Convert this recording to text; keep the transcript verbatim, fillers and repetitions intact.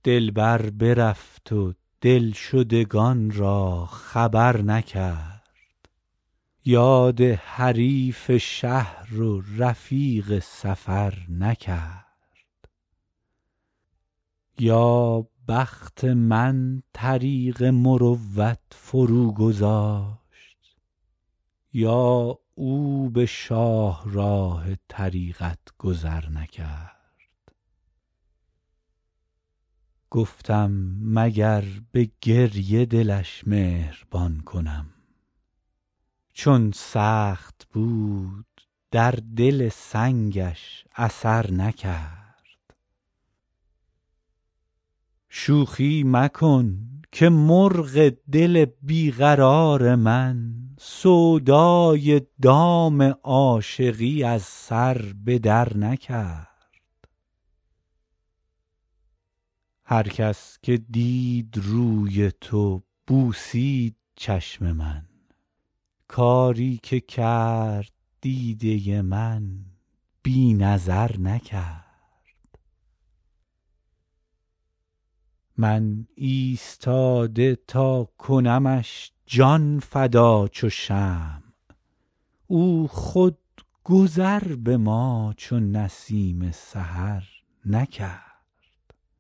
دلبر برفت و دلشدگان را خبر نکرد، یاد حریف شهر و رفیق سفر نکرد. یا بخت من طریق مروت فرو گذاشت، یا او به شاهراه طریقت گذر نکرد. گفتم مگر به گریه دلش مهربان کنم، چون سخت بود در دل سنگش اثر نکرد. شوخی مکن که مرغ دل بیقرار من، سودای دام عاشقی از سر به در نکرد. هر کس که دید روی تو بوسید چشم من، کاری که کرد دیده من بی نظر نکرد. من ایستاده تا کنمش جان فدا چو شمع، او خود گذر به ما چو نسیم سحر نکرد.